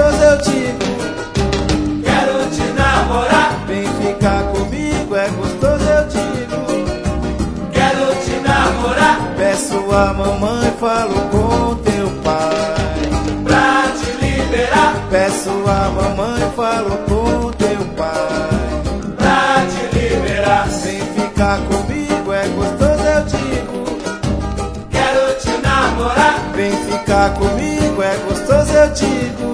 gostoso eu digo. Quero te namorar. Vem ficar comigo, é gostoso eu digo. Quero te namorar. Peço a mamãe, falo com teu pai Pra te liberar. Peço a mamãe, falo com teu pai Pra te liberar. Vem ficar comigo, é gostoso eu digo. Quero te namorar. Vem ficar comigo, é gostoso eu digo.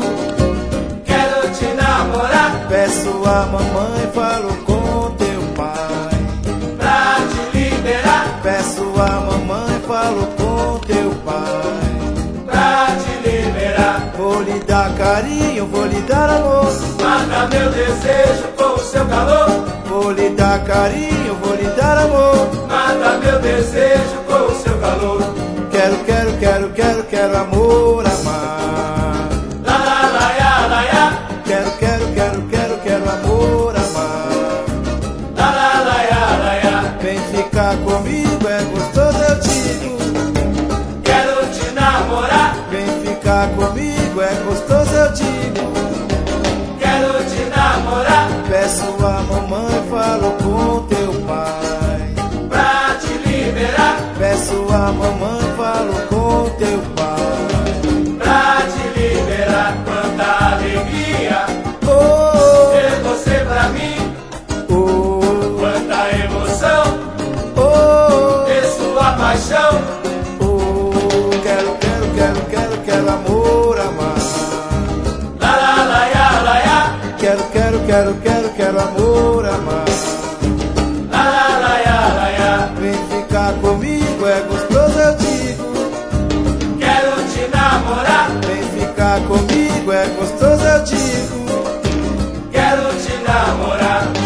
Quero te namorar. Peço a mamãe, falo com teu pai Pra te liberar. Peço a mamãe, falo com teu pai Pra te liberar. Vou lhe dar carinho, vou lhe dar amor. Mata meu desejo com o seu calor. Vou lhe dar carinho, vou lhe dar amor. Mata meu desejo com o seu calor. Quero, quero, quero, quero, quero amor, amar. La la la ya la ya. Quero, quero, quero, quero, quero amor, amar. La la la ya la ya. Vem ficar comigo, é gostoso eu digo. Quero te namorar. Vem ficar comigo, é gostoso eu digo. Quero te namorar. Peço a mamãe, falo com teu pai Pra te liberar. Peço a mamãe, falo com teu pai Pra te liberar. Quanta alegria Oh, ter você pra mim. oh, Quanta emoção oh, ter sua paixão. oh. Quero, quero, quero, quero, quero amor, amar. La la la ya la ya. Quero, quero, quero, quero, quero amor, amar. La la la ya la ya. Vem ficar comigo, é gostoso eu digo. Quero te namorar. Vem ficar comigo, é gostoso eu digo. Quero te namorar.